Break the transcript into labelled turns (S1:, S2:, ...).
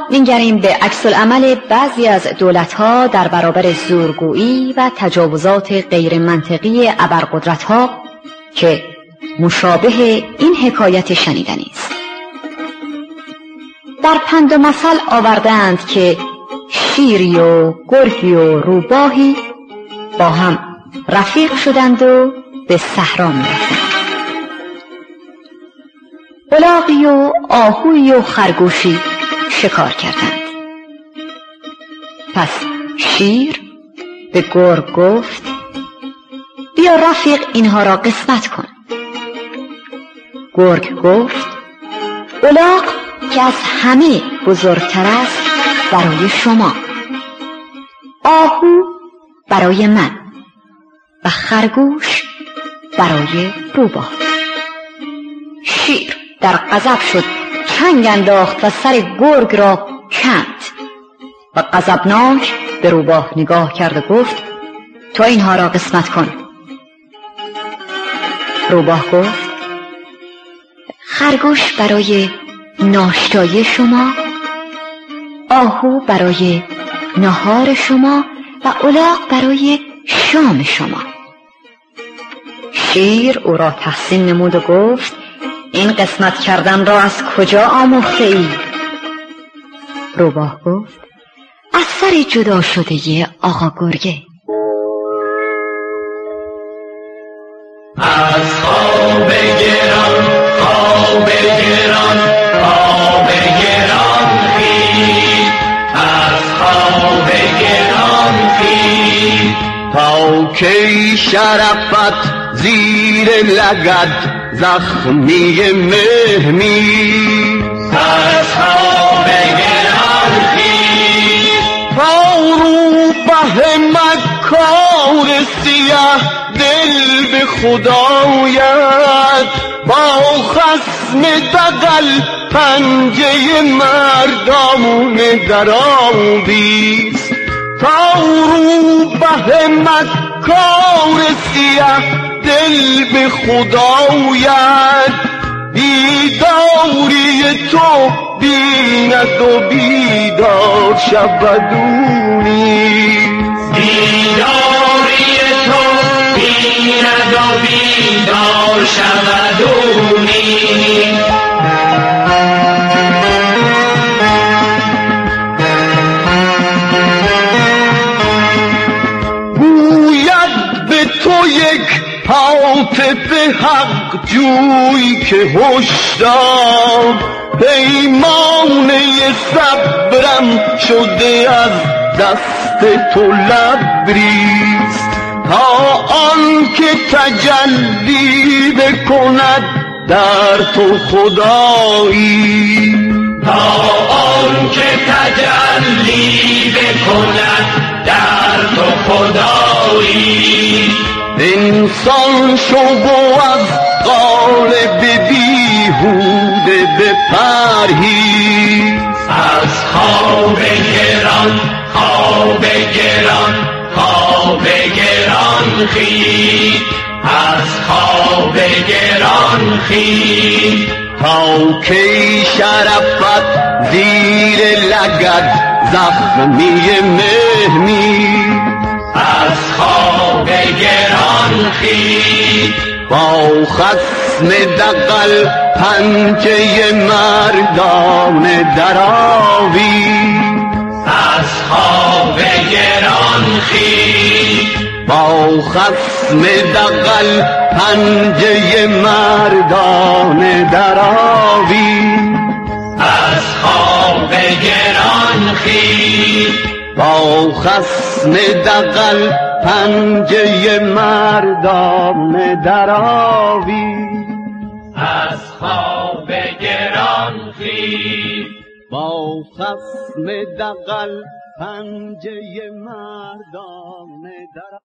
S1: می‌نگریم به عکس العمل بعضی از دولت‌ها در برابر زورگویی و تجاوزات غیر منطقی ابرقدرت‌ها که مشابه این حکایت شنیدنی است. در پند و مثل آوردند که شیری و گرگی و روباهی با هم رفیق شدند و به صحرا می‌رفتند. الاغی و آهویی و خرگوشی شکار کردند. پس شیر به گرگ گفت بیا رفیق اینها را قسمت کن. گرگ گفت الاغ که از همه بزرگتر است برای شما، آهو برای من و خرگوش برای روباه. شیر در غضب شد، چنگ انداخت و سر گرگ را کند و غضبناک به روباه نگاه کرد و گفت تو اینها را قسمت کن. روباه گفت خرگوش برای ناشتای شما، آهو برای نهار شما و الاغ برای شام شما. شیر او را تحسین نمود و گفت این قسمت کردن را از کجا آموخته ای؟ روباه گفت از سر جدا شده آقا گرگه.
S2: از خواب گران، خواب گران، خواب گران خیز، از خواب گران خیز. تا کی شرفت زیر لگد زخمی مهمی، از خواب گران خیز. تا روبه مکار سیه دل به خدایت، با خصم دغل پنجه مردان درآویز. تا روبه مکار سیه دل به خدایت، بیداری تو بیند و بیدار شود او نیز. بیداری تو بیند و بیدار شود او نیز. گوید به تو یک عاطف حق جوی که هشدار، پیمانه صبرم شده از دست تو لبریز. تا آن که تجلی بکند در تو خدایی، تا آن که تجلی بکند در تو خدایی. انسان شو و از قالب بیهوده بپرهیز. از خواب گران، خواب گران، خواب گران خیز، از خواب گران خیز. تا کی شرفت زیر لگد زخمی مهمی، از خواب گران خیز. با خصم دغل پنجه مردان درآویز. از خواب گران خیز. با خصم دغل پنجه مردان درآویز. از خواب گران خیز. با خصم دغل پنجه مردان درآویز. از خواب گران خیز. با خصم دغل پنجه مردان درآویز.